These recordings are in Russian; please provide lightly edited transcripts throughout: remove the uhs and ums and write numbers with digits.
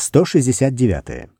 169.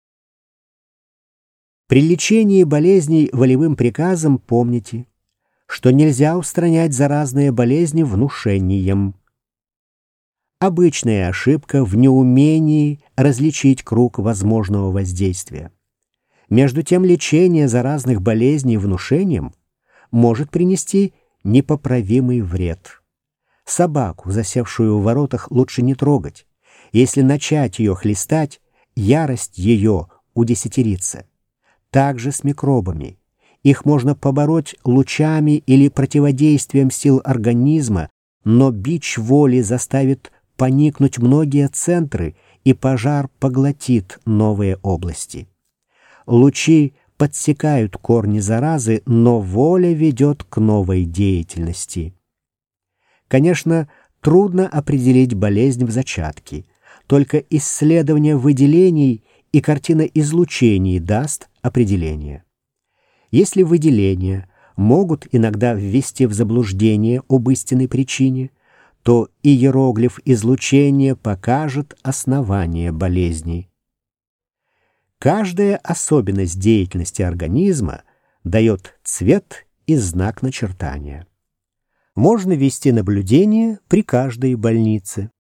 При лечении болезней волевым приказом помните, что нельзя устранять заразные болезни внушением. Обычная ошибка в неумении различить круг возможного воздействия. Между тем, лечение заразных болезней внушением может принести непоправимый вред. Собаку, засевшую в воротах, лучше не трогать. Если начать ее хлестать, ярость ее удесятерится. Так же с микробами. Их можно побороть лучами или противодействием сил организма, но бич воли заставит поникнуть многие центры, и пожар поглотит новые области. Лучи подсекают корни заразы, но воля ведет к новой деятельности. Конечно, трудно определить болезнь в зачатке. Только исследование выделений и картина излучений даст определение. Если выделения могут иногда ввести в заблуждение об истинной причине, то иероглиф излучения покажет основание болезни. Каждая особенность деятельности организма дает цвет и знак начертания. Можно вести наблюдение при каждой больнице.